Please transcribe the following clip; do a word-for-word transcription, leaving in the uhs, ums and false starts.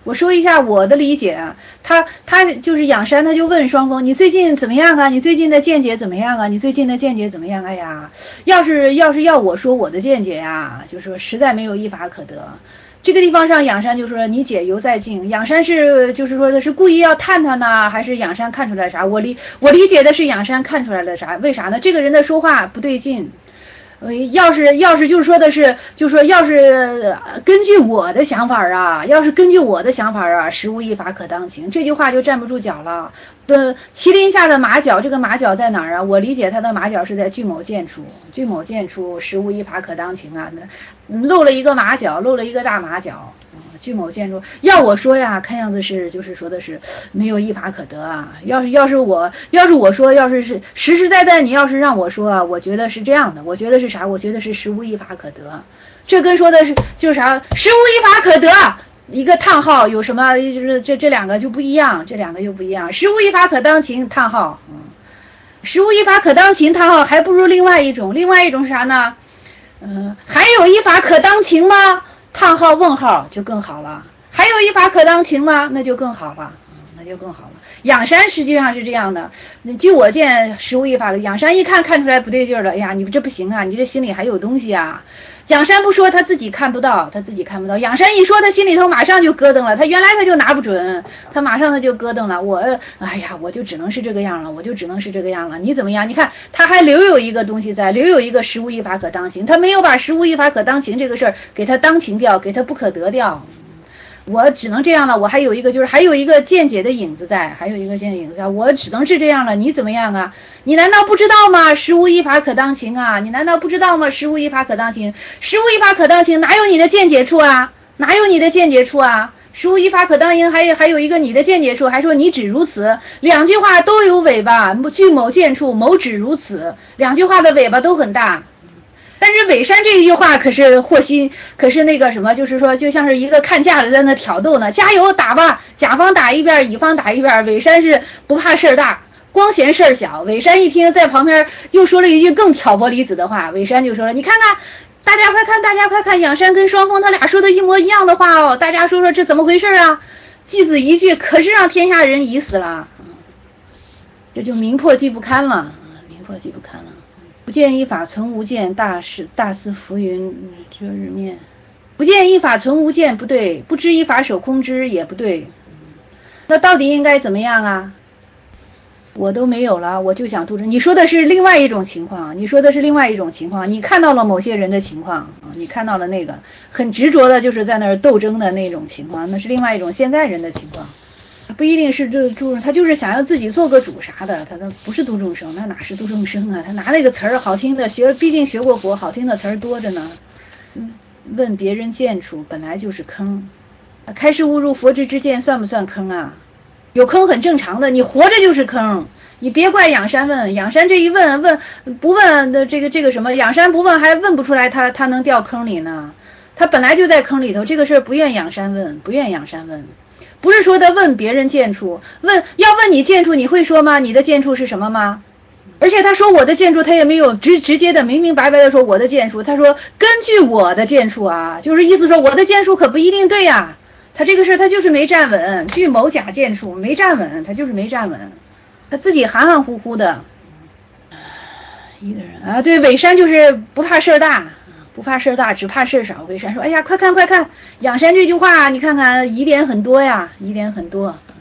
我说一下我的理解啊，他他就是仰山，他就问双峰，你最近怎么样啊？你最近的见解怎么样啊？你最近的见解怎么样？哎呀，要是要是要我说我的见解呀，就说实在没有一法可得。这个地方上，仰山就说你解犹在境。仰山是就是说的是故意要探探呢，还是仰山看出来啥？我理我理解的是仰山看出来了啥？为啥呢？这个人的说话不对劲。呃，要是要是就是说的是，就是说要是根据我的想法啊，要是根据我的想法啊，实无一法可当行，这句话就站不住脚了。呃，麒麟下的马脚，这个马脚在哪儿啊？我理解他的马脚是在巨某见处，巨某见处，实无一法可当行啊。那露了一个马脚，露了一个大马脚。巨某见处，要我说呀，看样子是就是说的是没有一法可得啊。要是要是我要是我说，要是是实实在在，你要是让我说啊，我觉得是这样的，我觉得是啥？我觉得是实无一法可得。这跟说的是就是啥？实无一法可得。一个叹号有什么？就是这这两个就不一样，这两个就不一样。实无一法可当行，叹号。嗯，实无一法可当行，叹号，还不如另外一种。另外一种是啥呢？嗯、呃，还有一法可当情吗？叹号问号就更好了。还有一法可当情吗？那就更好了。嗯，那就更好了。仰山实际上是这样的，据我见实无一法，仰山一看看出来不对劲了，哎呀，你这不行啊，你这心里还有东西啊。仰山不说他自己看不到，他自己看不到。仰山一说，他心里头马上就咯噔了，他原来他就拿不准，他马上他就咯噔了。我，哎呀，我就只能是这个样了，我就只能是这个样了。你怎么样？你看他还留有一个东西在，留有一个实无一法可当行，他没有把实无一法可当行这个事儿给他当情掉，给他不可得掉。我只能这样了，我还有一个就是还有一个见解的影子在，还有一个见解影子在，我只能是这样了，你怎么样啊？你难道不知道吗？实无一法可当行啊！你难道不知道吗？实无一法可当行，实无一法可当行，哪有你的见解处啊？哪有你的见解处啊？实无一法可当行，还有还有一个你的见解处，还说你只如此，两句话都有尾巴，据某见处，某只如此，两句话的尾巴都很大。但是尾山这一句话可是祸心，可是那个什么，就是说就像是一个看架的在那挑逗呢，加油打吧，甲方打一边，乙方打一边。尾山是不怕事儿大，光嫌事儿小。尾山一听，在旁边又说了一句更挑拨离子的话，尾山就说了，你看看大家快看大家快看，仰山跟双峰他俩说的一模一样的话哦，大家说说这怎么回事啊？继子一句，可是让天下人疑死了，这就名破既不堪了，名破既不堪了。不见一法存无见，大是大似浮云遮日面。不见一法存无见不对，不知一法守空知也不对。那到底应该怎么样啊？我都没有了，我就想度人。你说的是另外一种情况，你说的是另外一种情况，你看到了某些人的情况，你看到了那个很执着的，就是在那儿斗争的那种情况，那是另外一种现在人的情况。不一定是这主，他就是想要自己做个主啥的，他他不是度众生，那哪是度众生啊？他拿那个词儿好听的学，毕竟学过佛，好听的词儿多着呢。嗯，问别人见处本来就是坑，开示误入佛之之见算不算坑啊？有坑很正常的，你活着就是坑，你别怪仰山问，仰山这一问问不问的这个这个什么，仰山不问还问不出来他他能掉坑里呢，他本来就在坑里头，这个事儿不愿仰山问，不愿仰山问。不是说他问别人见处，问要问你见处，你会说吗？你的见处是什么吗？而且他说我的见处，他也没有直直接的明明白白的说我的见处，他说根据我的见处啊，就是意思说我的见处可不一定对呀、啊。他这个事他就是没站稳，据某甲见处没站稳，他就是没站稳，他自己含含糊糊的。一个人啊，对，尾山就是不怕事儿大。不怕事儿大，只怕事儿少。尾山说：“哎呀，快看快看，仰山这句话，你看看疑点很多呀，疑点很多。”